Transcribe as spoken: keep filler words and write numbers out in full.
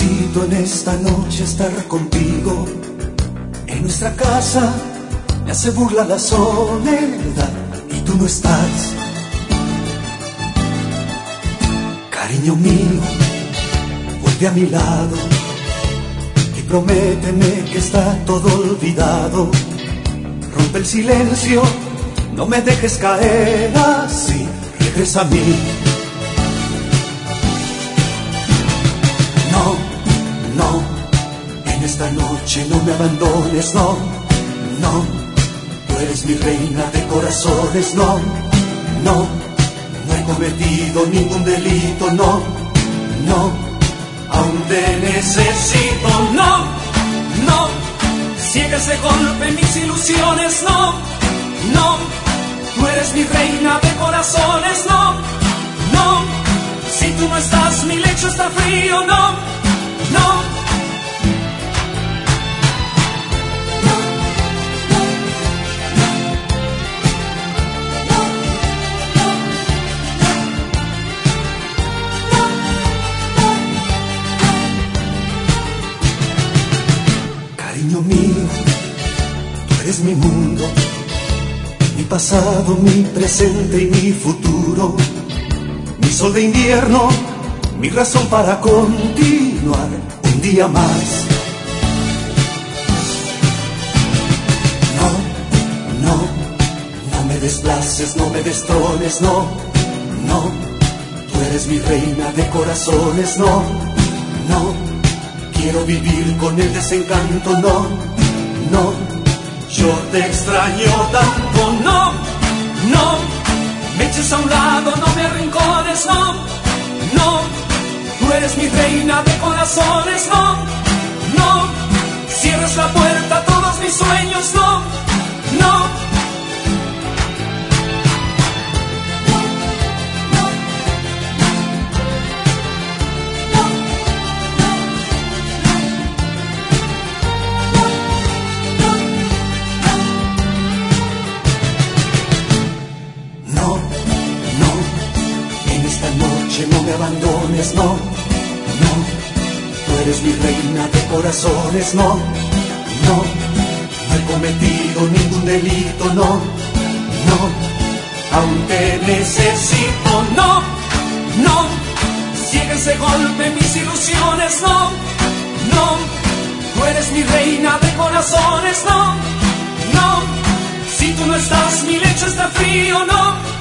Necesito en esta noche estar contigo. En nuestra casa me hace burla la soledad y tú no estás. Cariño mío, vuelve a mi lado y prométeme que está todo olvidado. Rompe el silencio, no me dejes caer así, regresa a mí. No, no, en esta noche no me abandones, no, no. Tú eres mi reina de corazones, no, no. No he cometido ningún delito, no, no. Aún te necesito, no, no. Ciegas de golpe mis ilusiones, no, no. Tú eres mi reina de corazones, no, no. Si tú no estás, mi lecho está frío, no, no. Cariño mío, tú eres mi mundo, mi pasado, mi presente y mi futuro, mi sol de invierno, mi razón para continuar un día más. No, no, no me desplaces, no me destrones, no, no. Tú eres mi reina de corazones, no, no. Quiero vivir con el desencanto, no, no. Yo te extraño tanto, no, no. Me eches a un lado, no me arrincones, no, no. Tú eres mi reina de corazones, no, no. Cierres la puerta a todos mis sueños, no, no. No me abandones, no, no. Tú eres mi reina de corazones, no, no. No he cometido ningún delito, no, no. Aún te necesito, no, no. Ciegas de golpe mis ilusiones, no, no. Tú eres mi reina de corazones, no, no. Si tú no estás, mi lecho está frío, no.